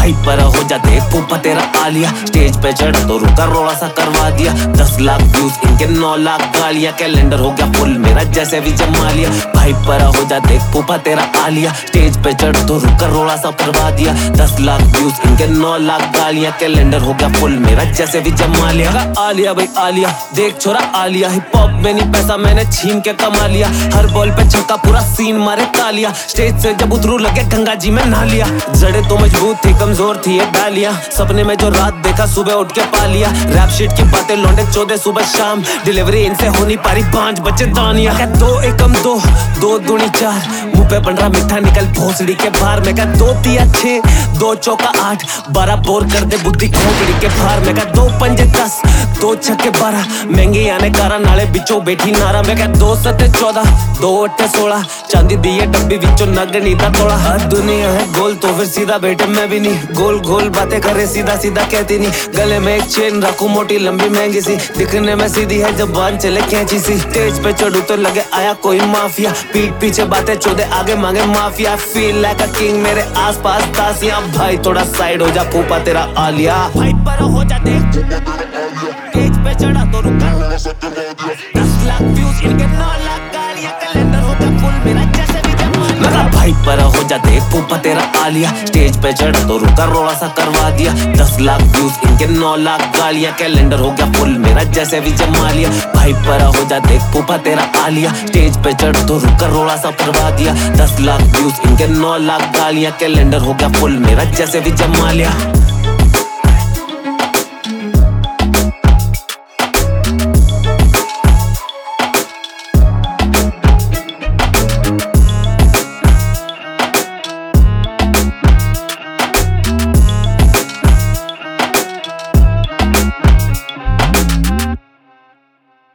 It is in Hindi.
भाई पर हो जा देख फूफा तेरा आलिया, स्टेज पे चढ़ तो रुका रोड़ा सा करवा दिया। 10 लाख व्यूज इनके 9 लाख गालियां, कैलेंडर हो गया फुल मेरा जैसे भी जमा लिया। भाई पर हो जा देख फूफा तेरा आलिया, स्टेज पे चढ़ तो रुका रोड़ा सा करवा दिया। 10 लाख व्यूज इनके 9 लाख गालियां, कैलेंडर हो गया फुल मेरा जैसे भी जमा लिया। आलिया भाई आलिया देख छोरा आलिया, हिप हॉप में नहीं पैसा मैंने छीन के कमा लिया। हर बॉल पे छक्का पूरा सीन मारे तालिया, स्टेज से जब उतरू लगे गंगा जी में नहा लिया। जड़े तो मजबूत थी कमजोर थी ये डालियां, सपने में जो रात देखा सुबह उठ के पा लिया। रैप शीट की बातें लौंडे 14 सुबह शाम, डिलीवरी इनसे हो नहीं पारी 5 बचे दानिया। 2 एकम 2 2 दूनी 4, मुंह पे बन रहा मीठा निकल भोसड़ी के बाहर। मैं कहा 2 तिया 6 2 चौका 8, 12 बोर कर दे बुद्धि खोपड़ी के बाहर। मैं कहा 2 पंजे 10 2 छक्के 12, महंगी आने कारा नाले बिचो बैठी नारा। मैं कहा 2 सत्ते 14 2 अट्ठे 16, चांदी दी है डब्बी बिचो नगनी दा थोड़ा। हर दुनिया है गोल तो फिर सीधा बेटे मैं भी नहीं, गोल गोल बातें करे सीधा सीधा कहती नहीं। गले में एक चेन रखूं मोटी लंबी महंगी सी, दिखने में सीधी है जब बांध चले कैंची सी। स्टेज पे चढ़ू तो लगे आया कोई माफिया, पीठ पीछे बातें चौदे आगे मांगे mafia. Feel like a king मेरे आसपास दासियां, भाई थोड़ा साइड हो जा फूफा तेरा आलिया। भाई पर हो जा देख स्टेज पे चढ़ा तो रुका 10 लाख व्यूज इनके 9 लाख गालियां, कैलेंडर हो गया फुल मेरा जैसे भी जमा लिया। भाई पर हो जा देख फूफा तेरा आलिया, स्टेज पे चढ़ तो रुका रोड़ा सा करवा दिया। 10 लाख व्यूज इनके 9 लाख गालियां, कैलेंडर हो गया फुल मेरा जैसे भी जमा लिया। भाई पर हो जा देख फूफा तेरा आलिया, स्टेज पे चढ़ तो रुका रोड़ा सा करवा दिया। 10 लाख व्यूज इनके 9 लाख गालियां, कैलेंडर हो गया फुल मेरा जैसे भी जमा लिया।